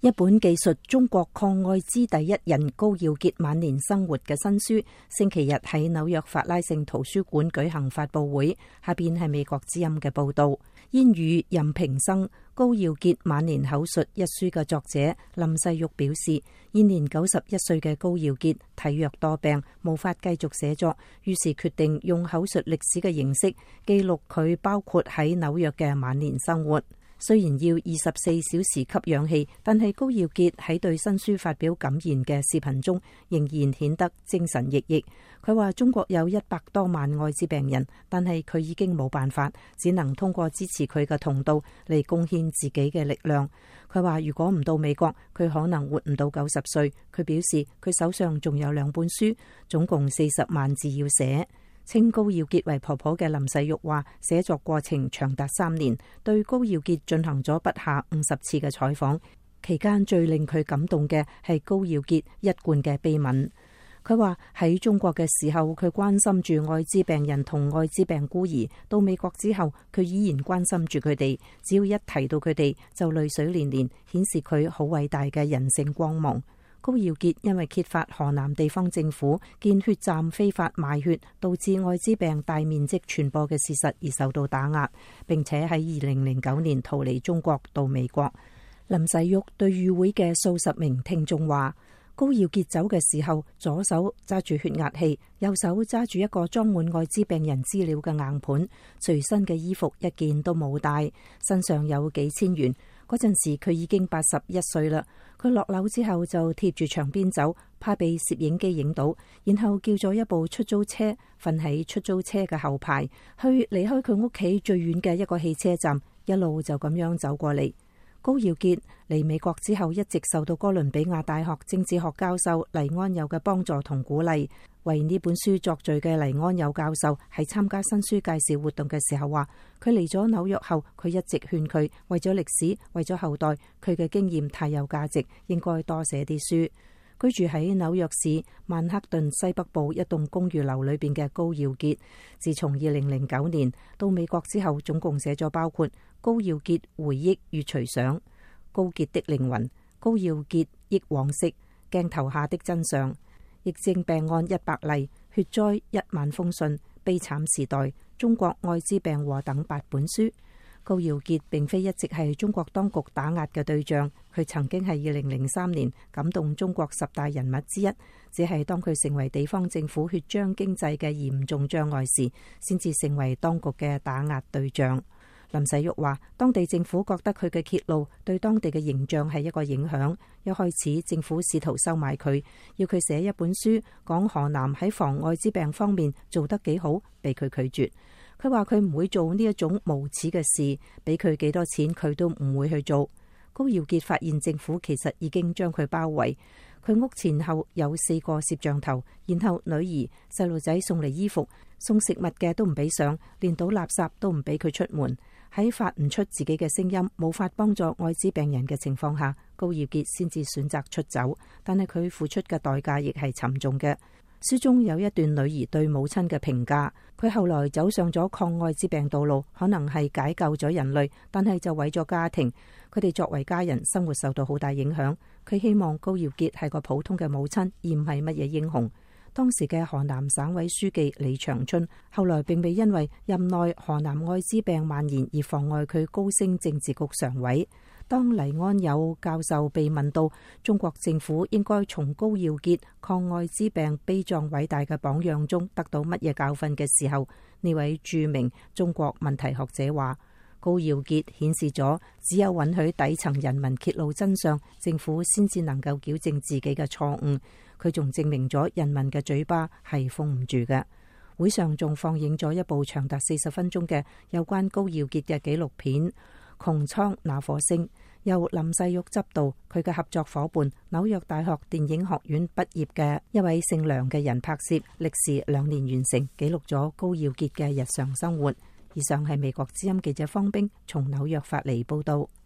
一本記述中國抗愛滋第一人高耀潔晚年生活嘅新書，星期日喺紐約法拉盛圖書館舉行發佈會。下邊係美國之音嘅報道。煙雨任平生，高耀潔晚年口述一書嘅作者林世玉表示，現年91歲嘅高耀潔體弱多病，無法繼續寫作，於是決定用口述歷史嘅形式記錄佢包括喺紐約嘅晚年生活。雖然要24小時吸氧氣，但係高耀潔喺對新書發表感言嘅視頻中，仍然顯得精神奕奕。佢話中國有100多萬愛滋病人，但係佢已經冇辦法，只能通過支持佢嘅同道嚟貢獻自己嘅力量。佢話如果唔到美國，佢可能活唔到90歲。佢表示佢手上仲有2本書，總共40萬字要寫。稱高耀潔為婆婆嘅林世玉話，寫作過程長達3年，對高耀潔進行咗不下50次嘅採訪，期間最令佢感動嘅係高耀潔一貫嘅悲憫。佢話喺中國嘅時候，佢關心住愛滋病人同愛滋病孤兒，到美國之後，佢依然關心住佢哋，只要一提到佢哋就淚水連連，顯示佢好偉大嘅人性光芒。高耀潔因為揭發河南地方政府建血站非法賣血，導致愛滋病大面積傳播嘅事實而受到打壓，並且喺2009年逃離中國到美國。林世玉對與會嘅數十名聽眾話，高耀潔走嘅時候，左手揸住血壓器，右手揸住一個裝滿愛滋病人資料嘅硬盤，隨身嘅衣服一件都冇帶，身上有幾千元。嗰陣時佢已經81歲啦。佢落樓之後就貼住牆邊走，怕被攝影機影到，然後叫咗一部出租車，瞓喺出租車嘅後排，去離開佢屋企最遠嘅一個汽車站，一路就咁樣走過嚟。高耀潔嚟美國之後，一直受到哥倫比亞大學政治學教授黎安友嘅幫助同鼓勵。為呢本書作序嘅黎安友教授喺參加新書介紹活動嘅時候話，佢嚟咗紐約後，佢一直勸佢為咗歷史，為咗後代，佢嘅經驗太有價值，應該多寫啲書。居住喺紐約市曼克頓西北部一棟公寓樓裏邊嘅高耀潔，自從2009年到美國之後，總共寫咗包括高耀潔回憶與隨想、高潔的靈魂、高耀潔憶往昔、鏡頭下的真相、疫症病案100例、血災1萬封信、悲慘時代、中國愛滋病禍等8本書。高耀潔並非一直係中國當局打壓嘅對象，佢曾經係2003年感動中國10大人物之一，只係當佢成為地方政府血漿經濟嘅嚴重障礙時，先至成為當局嘅打壓對象。林世玉話，當地政府覺得佢嘅揭露對當地嘅形象係一個影響，一開始政府試圖收買佢，要佢寫一本書講河南喺防愛滋病方面做得幾好，被佢拒絕。佢話佢唔會做呢一種無恥嘅事，俾佢幾多錢佢都唔會去做。高耀潔發現政府其實已經將佢包圍，佢屋前後有4個攝像頭，然後女兒、細路仔送嚟衣服、送食物嘅都唔俾上，連倒垃圾都唔俾佢出門。喺發唔出自己嘅聲音，無法幫助愛滋病人嘅情況下，高耀潔先至選擇出走，但係佢付出嘅代價亦係沉重嘅。書中有一段女兒對母親嘅評價，佢後來走上咗抗愛滋病道路，可能係解救咗人類，但係就毀咗家庭。佢哋作為家人，生活受到好大影響。佢希望高耀潔係個普通嘅母親，而唔係乜嘢英雄。當時嘅河南省委書記李長春，後來並未因為任內河南愛滋病蔓延而妨礙佢高升政治局常委。當黎安友教授被問到中國政府應該從高耀潔抗愛滋病悲壯偉大嘅榜樣中得到乜嘢教訓嘅時候，呢位著名中國問題學者話，高耀潔顯示咗只有允許底層人民揭露真相，政府先至能夠矯正自己嘅錯誤。佢仲證明咗人民嘅嘴巴係封唔住嘅。會上仲放映咗一部長達40分鐘嘅有關高耀潔嘅紀錄片《穹蒼那顆星》，由林世玉執導，佢嘅合作夥伴紐約大學電影學院畢業嘅一位姓梁嘅人拍攝，歷時2年完成，記錄咗高耀潔嘅日常生活。以上係美國之音記者方冰從紐約發嚟報道。